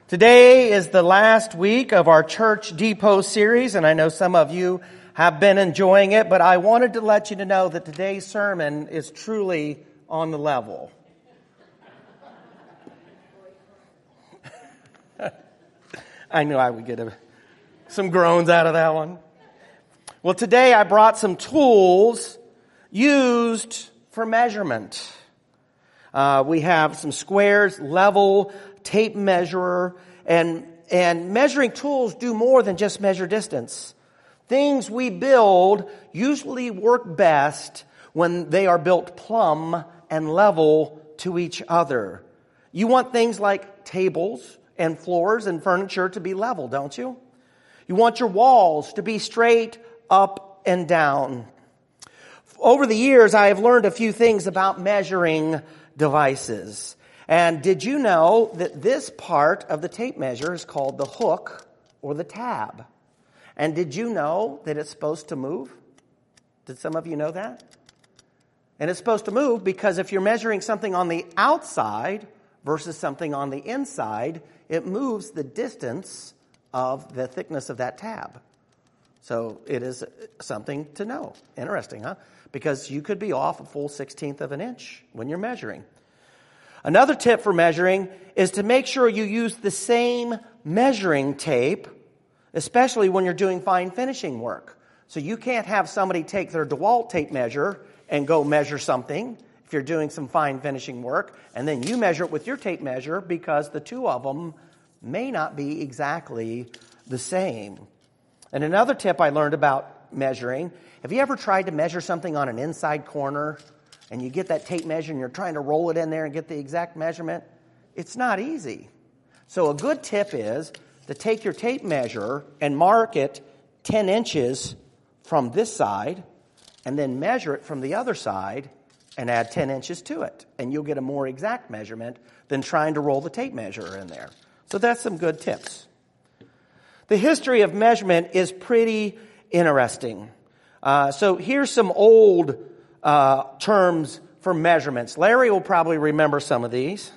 Today is the last week of our Church Depot series, and I know some of you have been enjoying it, but I wanted to let you to know that today's sermon is truly on the level. I knew I would get some groans out of that one. Well, today I brought some tools used for measurement. We have some squares, level, tape measurer, and measuring tools do more than just measure distance. Things we build usually work best when they are built plumb and level to each other. You want things like tables and floors and furniture to be level, don't you? You want your walls to be straight up and down. Over the years, I have learned a few things about measuring devices. And did you know that this part of the tape measure is called the hook or the tab? And did you know that it's supposed to move? Did some of you know that? And it's supposed to move because if you're measuring something on the outside versus something on the inside, it moves the distance of the thickness of that tab. So it is something to know. Interesting, huh? Because you could be off a full 1/16 of an inch when you're measuring. Another tip for measuring is to make sure you use the same measuring tape, especially when you're doing fine finishing work. So you can't have somebody take their DeWalt tape measure and go measure something if you're doing some fine finishing work, and then you measure it with your tape measure because the two of them may not be exactly the same. And another tip I learned about measuring, have you ever tried to measure something on an inside corner and you get that tape measure and you're trying to roll it in there and get the exact measurement? It's not easy. So a good tip is to take your tape measure and mark it 10 inches from this side and then measure it from the other side and add 10 inches to it. And you'll get a more exact measurement than trying to roll the tape measure in there. So that's some good tips. The history of measurement is pretty interesting. So here's some old terms for measurements. Larry will probably remember some of these.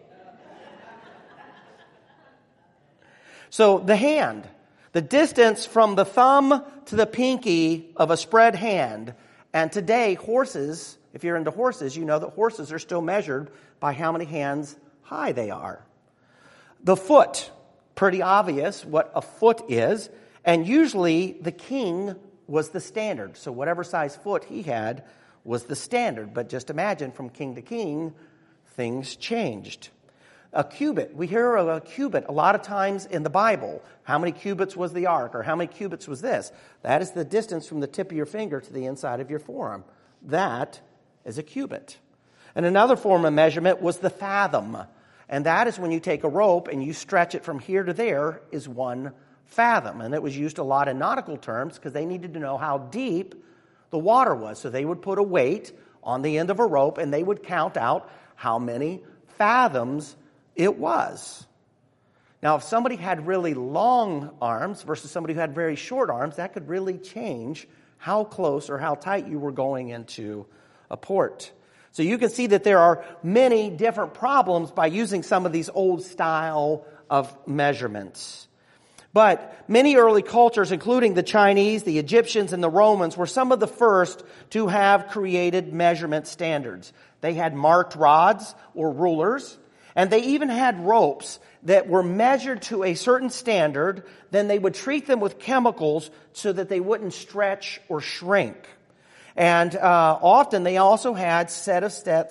So the hand, the distance from the thumb to the pinky of a spread hand. And today, horses, if you're into horses, you know that horses are still measured by how many hands high they are. The foot, pretty obvious what a foot is. And usually the king was the standard. So whatever size foot he had was the standard. But just imagine from king to king, things changed. A cubit. We hear of a cubit a lot of times in the Bible. How many cubits was the ark? Or how many cubits was this? That is the distance from the tip of your finger to the inside of your forearm. That is a cubit. And another form of measurement was the fathom. And that is when you take a rope and you stretch it from here to there is 1 fathom. And it was used a lot in nautical terms because they needed to know how deep the water was. So they would put a weight on the end of a rope and they would count out how many fathoms it was. Now, if somebody had really long arms versus somebody who had very short arms, that could really change how close or how tight you were going into a port. So you can see that there are many different problems by using some of these old style of measurements. But many early cultures, including the Chinese, the Egyptians, and the Romans, were some of the first to have created measurement standards. They had marked rods or rulers, and they even had ropes that were measured to a certain standard. Then they would treat them with chemicals so that they wouldn't stretch or shrink. And often they also had set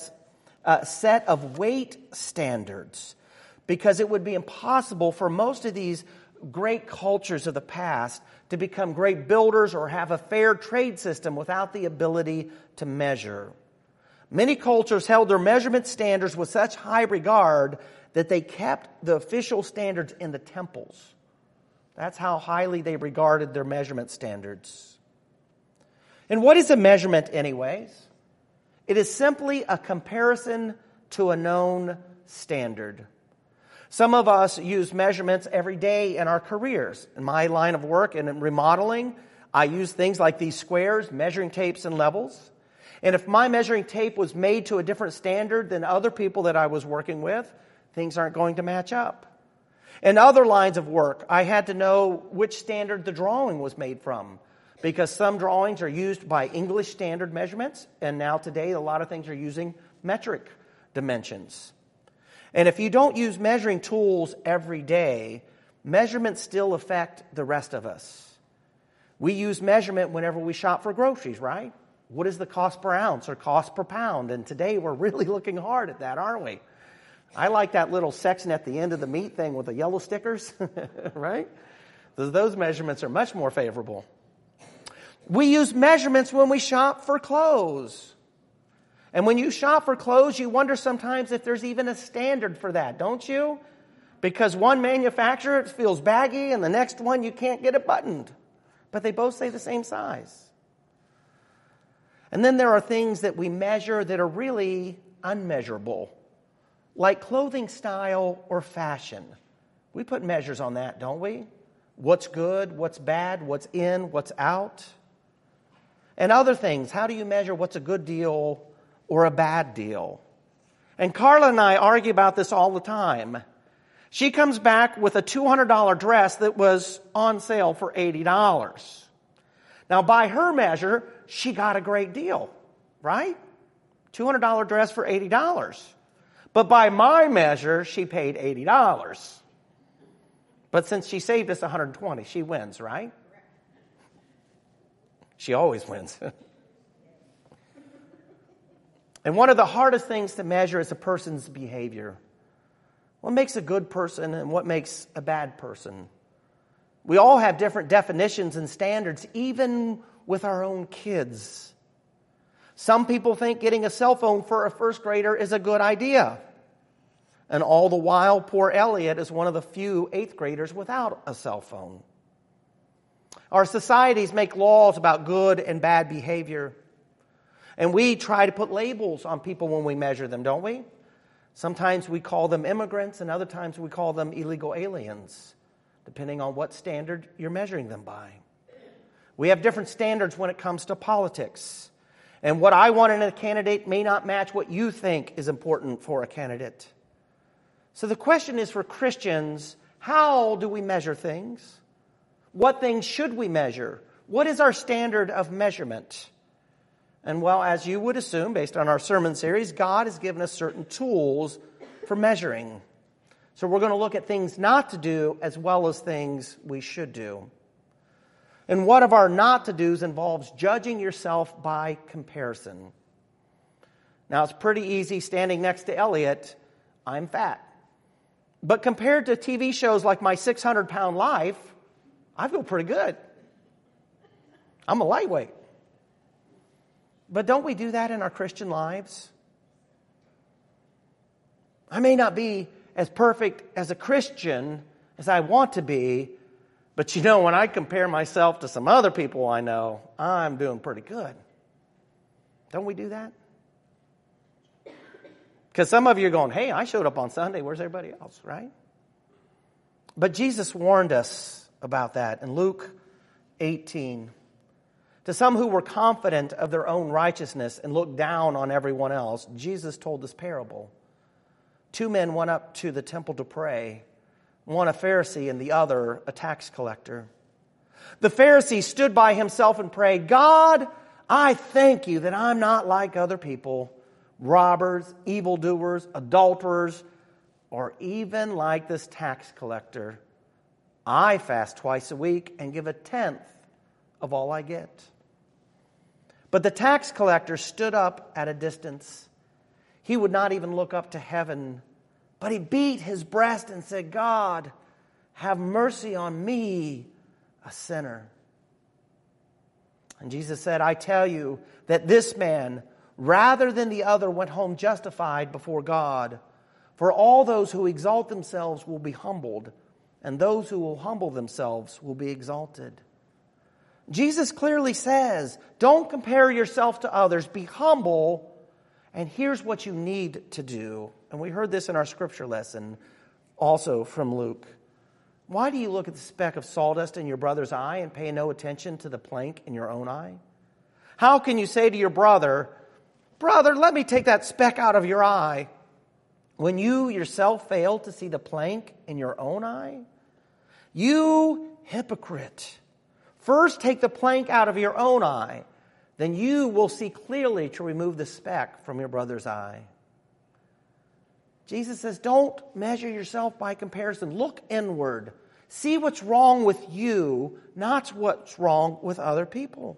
of weight standards, because it would be impossible for most of these great cultures of the past to become great builders or have a fair trade system without the ability to measure. Many cultures held their measurement standards with such high regard that they kept the official standards in the temples. That's how highly they regarded their measurement standards. And what is a measurement anyways? It is simply a comparison to a known standard. Some of us use measurements every day in our careers. In my line of work and in remodeling, I use things like these squares, measuring tapes, and levels. And if my measuring tape was made to a different standard than other people that I was working with, things aren't going to match up. In other lines of work, I had to know which standard the drawing was made from, because some drawings are used by English standard measurements, and now today a lot of things are using metric dimensions. And if you don't use measuring tools every day, measurements still affect the rest of us. We use measurement whenever we shop for groceries, right? What is the cost per ounce or cost per pound? And today we're really looking hard at that, aren't we? I like that little section at the end of the meat thing with the yellow stickers, right? Those measurements are much more favorable. We use measurements when we shop for clothes. And when you shop for clothes, you wonder sometimes if there's even a standard for that, don't you? Because one manufacturer, it feels baggy, and the next one, you can't get it buttoned. But they both say the same size. And then there are things that we measure that are really unmeasurable, like clothing style or fashion. We put measures on that, don't we? What's good, what's bad, what's in, what's out. And other things, how do you measure what's a good deal or a bad deal? And Carla and I argue about this all the time. She comes back with a $200 dress that was on sale for $80. Now, by her measure, she got a great deal, right? $200 dress for $80. But by my measure, she paid $80. But since she saved us $120, she wins, right? She always wins. And one of the hardest things to measure is a person's behavior. What makes a good person and what makes a bad person? We all have different definitions and standards, even with our own kids. Some people think getting a cell phone for a first grader is a good idea. And all the while, poor Elliot is one of the few eighth graders without a cell phone. Our societies make laws about good and bad behavior. And we try to put labels on people when we measure them, don't we? Sometimes we call them immigrants, and other times we call them illegal aliens, depending on what standard you're measuring them by. We have different standards when it comes to politics. And what I want in a candidate may not match what you think is important for a candidate. So the question is for Christians, how do we measure things? What things should we measure? What is our standard of measurement? And well, as you would assume, based on our sermon series, God has given us certain tools for measuring. So we're going to look at things not to do as well as things we should do. And one of our not to do's involves judging yourself by comparison. Now, it's pretty easy standing next to Elliot. I'm fat. But compared to TV shows like My 600-Pound Life, I feel pretty good. I'm a lightweight. But don't we do that in our Christian lives? I may not be as perfect as a Christian as I want to be, but you know, when I compare myself to some other people I know, I'm doing pretty good. Don't we do that? Because some of you are going, hey, I showed up on Sunday. Where's everybody else, right? But Jesus warned us about that in Luke 18. To some who were confident of their own righteousness and looked down on everyone else, Jesus told this parable. 2 men went up to the temple to pray, one a Pharisee and the other a tax collector. The Pharisee stood by himself and prayed, God, I thank you that I'm not like other people, robbers, evildoers, adulterers, or even like this tax collector. I fast twice a week and give 1/10 of all I get. But the tax collector stood up at a distance. He would not even look up to heaven, but he beat his breast and said, God, have mercy on me, a sinner. And Jesus said, I tell you that this man, rather than the other, went home justified before God. For all those who exalt themselves will be humbled, and those who will humble themselves will be exalted. Jesus clearly says, don't compare yourself to others. Be humble. And here's what you need to do. And we heard this in our scripture lesson, also from Luke. Why do you look at the speck of sawdust in your brother's eye and pay no attention to the plank in your own eye? How can you say to your brother, brother, let me take that speck out of your eye, when you yourself fail to see the plank in your own eye? You hypocrite! First take the plank out of your own eye, then you will see clearly to remove the speck from your brother's eye. Jesus says, don't measure yourself by comparison. Look inward. See what's wrong with you, not what's wrong with other people.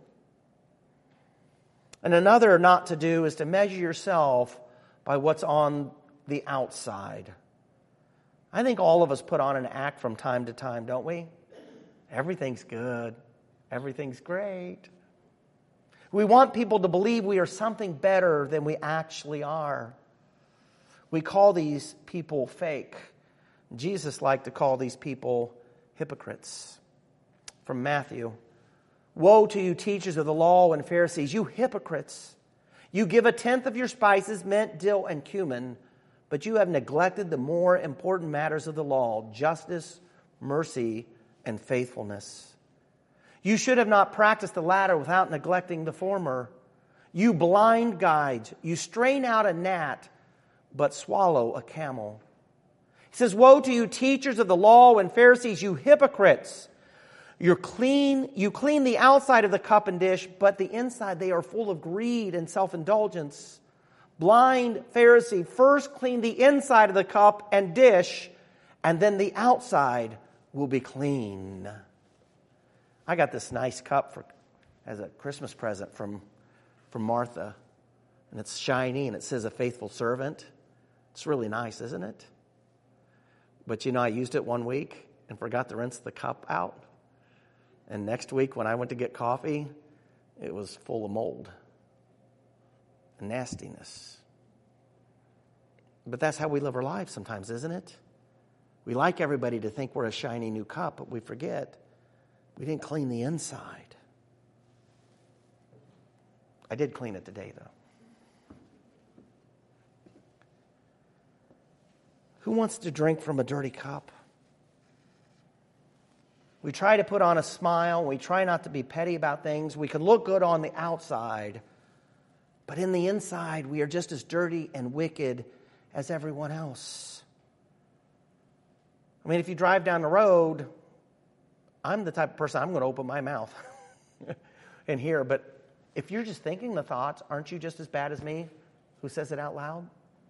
And another not to do is to measure yourself by what's on the outside. I think all of us put on an act from time to time, don't we? Everything's good. Everything's great. We want people to believe we are something better than we actually are. We call these people fake. Jesus liked to call these people hypocrites. From Matthew, woe to you, teachers of the law and Pharisees, you hypocrites! You give 1/10 of your spices, mint, dill, and cumin, but you have neglected the more important matters of the law, justice, mercy, and faithfulness. You should have not practiced the latter without neglecting the former. You blind guides, you strain out a gnat, but swallow a camel. He says, woe to you, teachers of the law and Pharisees, you hypocrites! You clean the outside of the cup and dish, but the inside they are full of greed and self-indulgence. Blind Pharisee, first clean the inside of the cup and dish, and then the outside will be clean. I got this nice cup as a Christmas present from Martha, and it's shiny and it says a faithful servant. It's really nice, isn't it? But I used it one week and forgot to rinse the cup out. And next week when I went to get coffee, it was full of mold and nastiness. But that's how we live our lives sometimes, isn't it? We like everybody to think we're a shiny new cup, but we forget we didn't clean the inside. I did clean it today, though. Who wants to drink from a dirty cup? We try to put on a smile. We try not to be petty about things. We can look good on the outside, but in the inside, we are just as dirty and wicked as everyone else. I mean, if you drive down the road, I'm the type of person, I'm going to open my mouth in here. But if you're just thinking the thoughts, aren't you just as bad as me who says it out loud?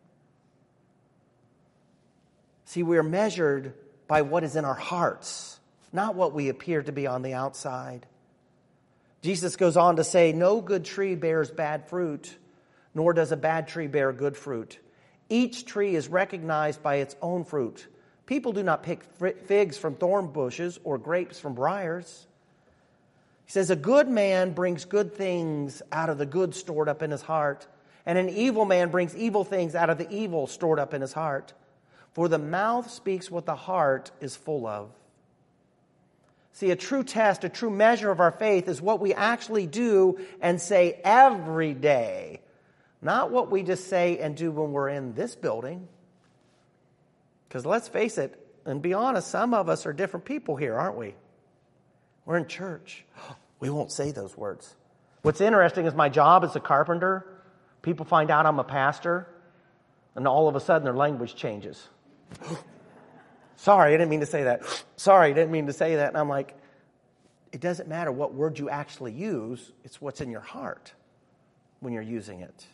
See, we are measured by what is in our hearts, not what we appear to be on the outside. Jesus goes on to say, no good tree bears bad fruit, nor does a bad tree bear good fruit. Each tree is recognized by its own fruit. People do not pick figs from thorn bushes or grapes from briars. He says, a good man brings good things out of the good stored up in his heart, and an evil man brings evil things out of the evil stored up in his heart. For the mouth speaks what the heart is full of. See, a true test, a true measure of our faith is what we actually do and say every day, not what we just say and do when we're in this building. Because let's face it, and be honest, some of us are different people here, aren't we? We're in church. We won't say those words. What's interesting is my job as a carpenter, people find out I'm a pastor, and all of a sudden their language changes. Sorry, I didn't mean to say that. Sorry, I didn't mean to say that. And I'm like, it doesn't matter what word you actually use. It's what's in your heart when you're using it.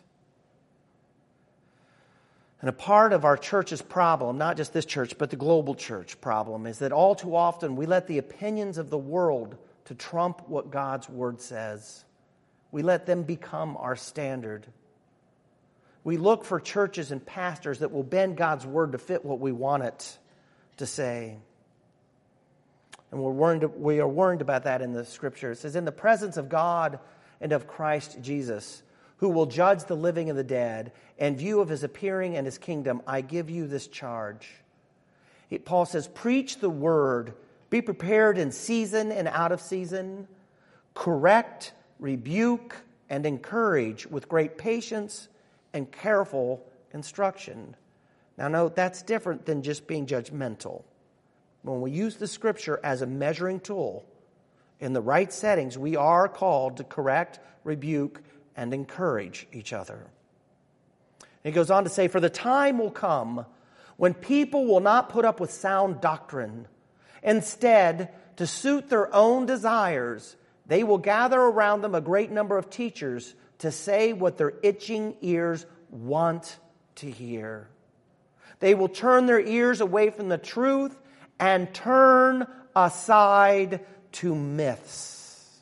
And a part of our church's problem, not just this church, but the global church problem, is that all too often we let the opinions of the world to trump what God's word says. We let them become our standard. We look for churches and pastors that will bend God's word to fit what we want it to say. And we are warned about that in the scripture. It says, in the presence of God and of Christ Jesus, who will judge the living and the dead, in view of his appearing and his kingdom, I give you this charge. Paul says, preach the word, be prepared in season and out of season, correct, rebuke, and encourage with great patience and careful instruction. Now note, that's different than just being judgmental. When we use the scripture as a measuring tool, in the right settings, we are called to correct, rebuke, and encourage each other. He goes on to say, for the time will come when people will not put up with sound doctrine. Instead, to suit their own desires, they will gather around them a great number of teachers to say what their itching ears want to hear. They will turn their ears away from the truth and turn aside to myths.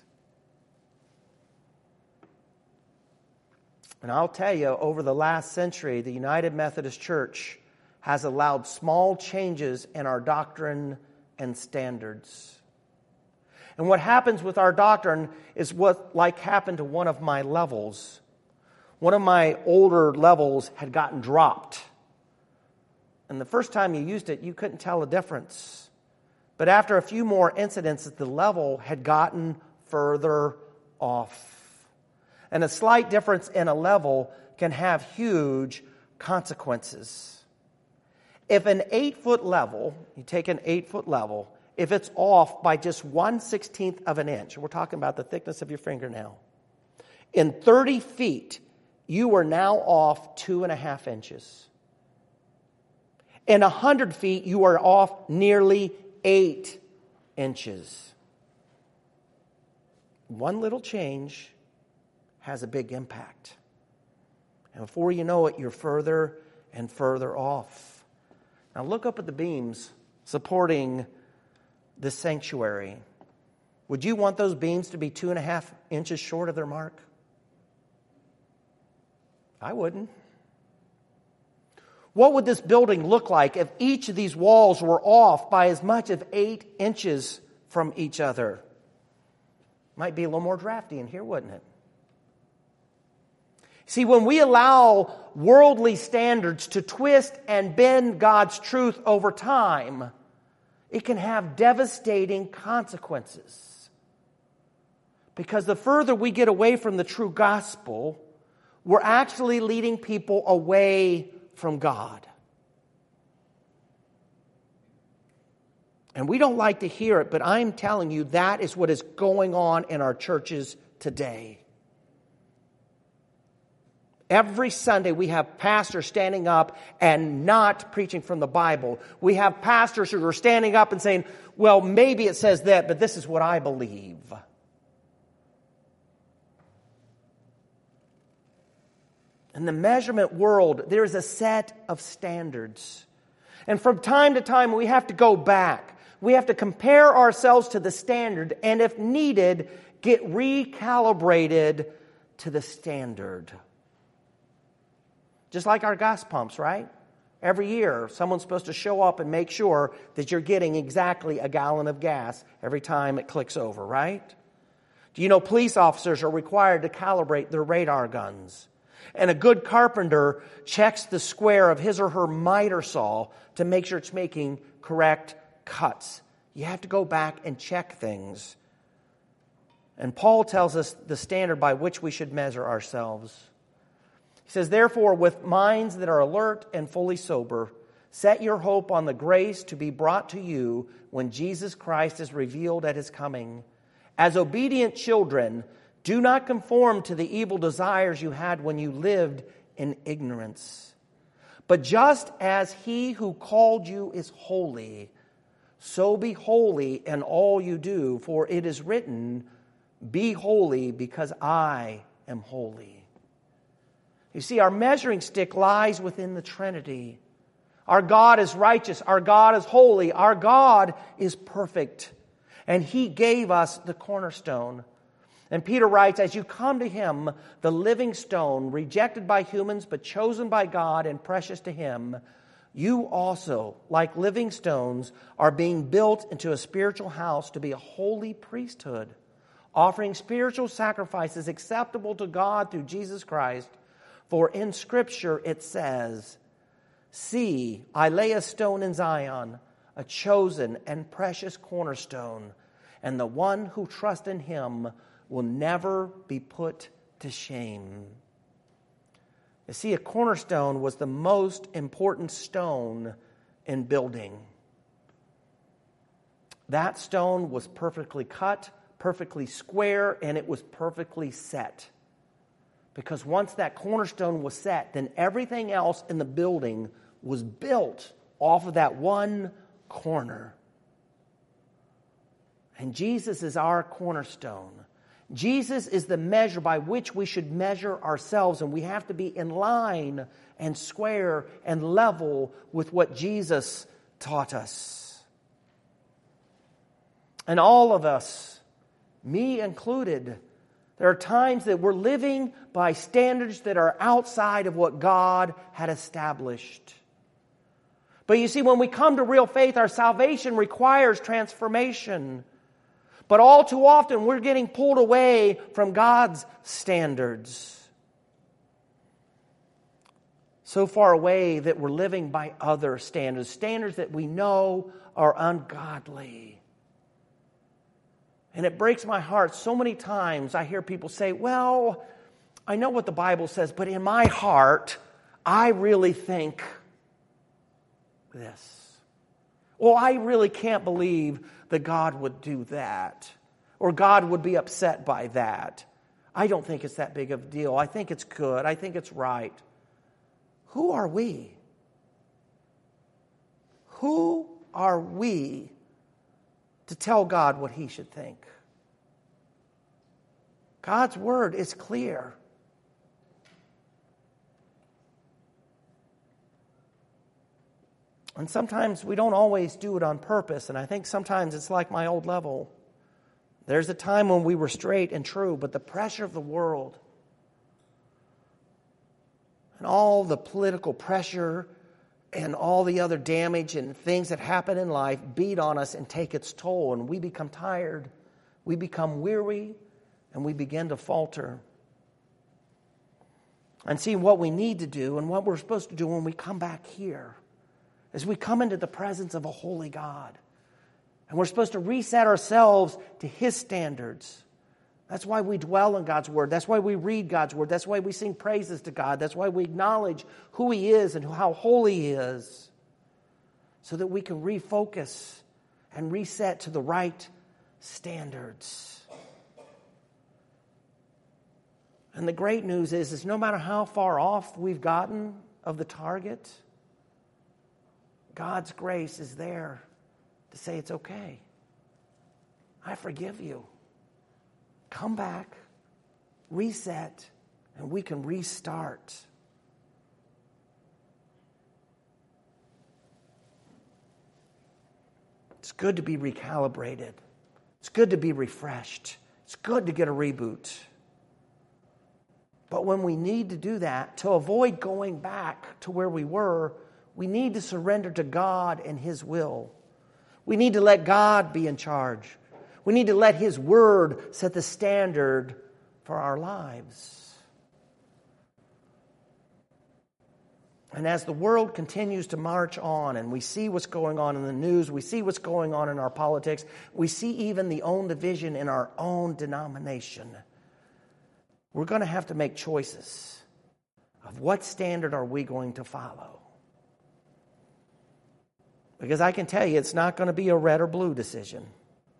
And I'll tell you, over the last century, the United Methodist Church has allowed small changes in our doctrine and standards. And what happens with our doctrine is what like happened to one of my levels. One of my older levels had gotten dropped. And the first time you used it, you couldn't tell a difference. But after a few more incidents, the level had gotten further off. And a slight difference in a level can have huge consequences. If an 8-foot level, you take an 8-foot level, if it's off by just 1/16 of an inch, we're talking about the thickness of your fingernail, in 30 feet, you are now off 2.5 inches. In 100 feet, you are off nearly 8 inches. One little change has a big impact. And before you know it, you're further and further off. Now look up at the beams supporting this sanctuary. Would you want those beams to be 2.5 inches short of their mark? I wouldn't. What would this building look like if each of these walls were off by as much as 8 inches from each other? Might be a little more drafty in here, wouldn't it? See, when we allow worldly standards to twist and bend God's truth over time, it can have devastating consequences. Because the further we get away from the true gospel, we're actually leading people away from God. And we don't like to hear it, but I'm telling you that is what is going on in our churches today. Every Sunday we have pastors standing up and not preaching from the Bible. We have pastors who are standing up and saying, well, maybe it says that, but this is what I believe. In the measurement world, there is a set of standards. And from time to time, we have to go back. We have to compare ourselves to the standard, and if needed, get recalibrated to the standard. Just like our gas pumps, right? Every year, someone's supposed to show up and make sure that you're getting exactly a gallon of gas every time it clicks over, right? Do you know police officers are required to calibrate their radar guns? And a good carpenter checks the square of his or her miter saw to make sure it's making correct cuts. You have to go back and check things. And Paul tells us the standard by which we should measure ourselves. He says, therefore, with minds that are alert and fully sober, set your hope on the grace to be brought to you when Jesus Christ is revealed at his coming. As obedient children, do not conform to the evil desires you had when you lived in ignorance. But just as he who called you is holy, so be holy in all you do, for it is written, be holy because I am holy. You see, our measuring stick lies within the Trinity. Our God is righteous. Our God is holy. Our God is perfect. And he gave us the cornerstone. And Peter writes, as you come to him, the living stone, rejected by humans but chosen by God and precious to him, you also, like living stones, are being built into a spiritual house to be a holy priesthood, offering spiritual sacrifices acceptable to God through Jesus Christ. For in Scripture it says, see, I lay a stone in Zion, a chosen and precious cornerstone, and the one who trusts in him will never be put to shame. You see, a cornerstone was the most important stone in building. That stone was perfectly cut, perfectly square, and it was perfectly set. Because once that cornerstone was set, then everything else in the building was built off of that one corner. And Jesus is our cornerstone. Jesus is the measure by which we should measure ourselves, and we have to be in line and square and level with what Jesus taught us. And all of us, me included, there are times that we're living by standards that are outside of what God had established. But you see, when we come to real faith, our salvation requires transformation. But all too often, we're getting pulled away from God's standards. So far away that we're living by other standards, standards that we know are ungodly. And it breaks my heart so many times I hear people say, well, I know what the Bible says, but in my heart, I really think this. Well, I really can't believe that God would do that, or God would be upset by that. I don't think it's that big of a deal. I think it's good. I think it's right. Who are we? Who are we to tell God what He should think? God's Word is clear. And sometimes we don't always do it on purpose, and I think sometimes it's like my old level. There's a time when we were straight and true, but the pressure of the world and all the political pressure and all the other damage and things that happen in life beat on us and take its toll, and we become tired, we become weary, and we begin to falter. And see, what we need to do and what we're supposed to do when we come back here is we come into the presence of a holy God. And we're supposed to reset ourselves to His standards. That's why we dwell in God's Word. That's why we read God's Word. That's why we sing praises to God. That's why we acknowledge who He is and how holy He is, so that we can refocus and reset to the right standards. And the great news is no matter how far off we've gotten of the target, God's grace is there to say it's okay. I forgive you. Come back, reset, and we can restart. It's good to be recalibrated. It's good to be refreshed. It's good to get a reboot. But when we need to do that, to avoid going back to where we were, we need to surrender to God and His will. We need to let God be in charge. We need to let His Word set the standard for our lives. And as the world continues to march on, and we see what's going on in the news, we see what's going on in our politics, we see even the own division in our own denomination, we're going to have to make choices of what standard are we going to follow. Because I can tell you, it's not going to be a red or blue decision.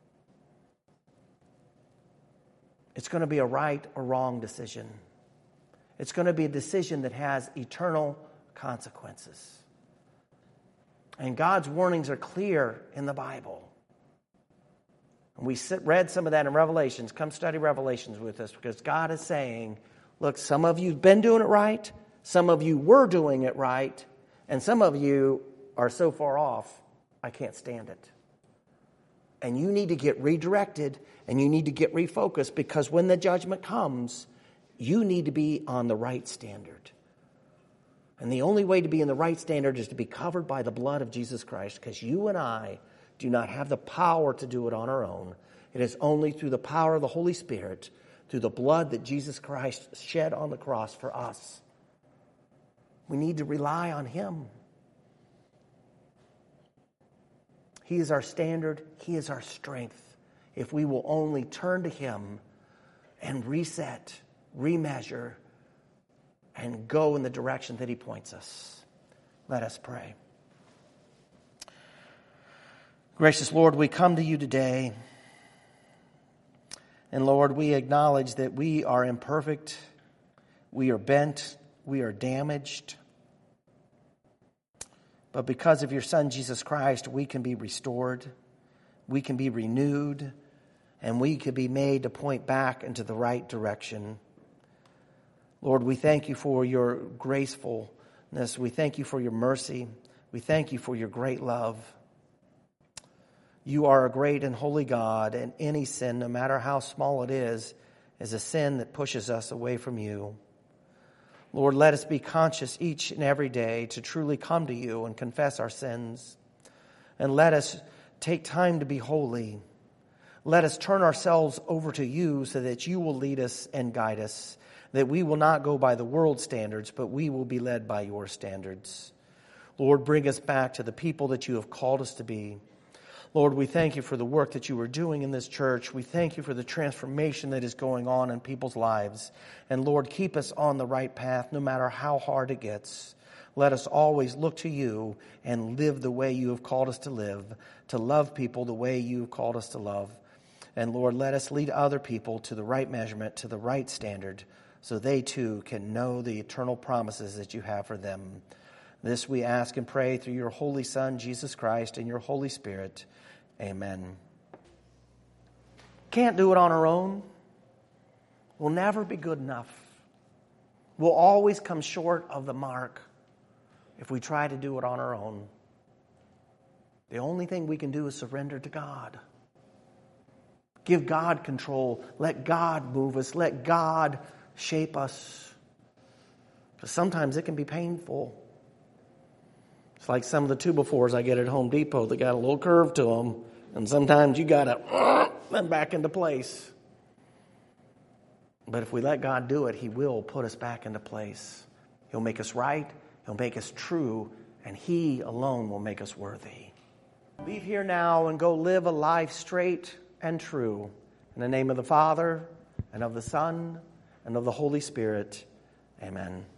It's going to be a right or wrong decision. It's going to be a decision that has eternal consequences. And God's warnings are clear in the Bible. And we read some of that in Revelations. Come study Revelations with us, because God is saying, look, some of you have been doing it right, some of you were doing it right, and some of you are so far off, I can't stand it. And you need to get redirected, and you need to get refocused, because when the judgment comes, you need to be on the right standard. And the only way to be in the right standard is to be covered by the blood of Jesus Christ, because you and I do not have the power to do it on our own. It is only through the power of the Holy Spirit, through the blood that Jesus Christ shed on the cross for us. We need to rely on Him. He is our standard. He is our strength. If we will only turn to Him and reset, remeasure, and go in the direction that He points us. Let us pray. Gracious Lord, we come to You today. And Lord, we acknowledge that we are imperfect. We are bent. We are damaged. But because of your Son, Jesus Christ, we can be restored. We can be renewed. And we can be made to point back into the right direction. Lord, we thank you for your gracefulness. We thank you for your mercy. We thank you for your great love. You are a great and holy God, and any sin, no matter how small it is a sin that pushes us away from you. Lord, let us be conscious each and every day to truly come to you and confess our sins. And let us take time to be holy. Let us turn ourselves over to you so that you will lead us and guide us. That we will not go by the world's standards, but we will be led by your standards. Lord, bring us back to the people that you have called us to be. Lord, we thank you for the work that you are doing in this church. We thank you for the transformation that is going on in people's lives. And Lord, keep us on the right path no matter how hard it gets. Let us always look to you and live the way you have called us to love people the way you have called us to love. And Lord, let us lead other people to the right measurement, to the right standard, so they too can know the eternal promises that you have for them. This we ask and pray through your Holy Son, Jesus Christ, and your Holy Spirit. Amen. Can't do it on our own. We'll never be good enough. We'll always come short of the mark if we try to do it on our own. The only thing we can do is surrender to God. Give God control. Let God move us. Let God shape us. Because sometimes it can be painful. It's like some of the 2x4s I get at Home Depot that got a little curve to them. And sometimes you got to them back into place. But if we let God do it, He will put us back into place. He'll make us right. He'll make us true. And He alone will make us worthy. Leave here now and go live a life straight and true. In the name of the Father, and of the Son, and of the Holy Spirit. Amen.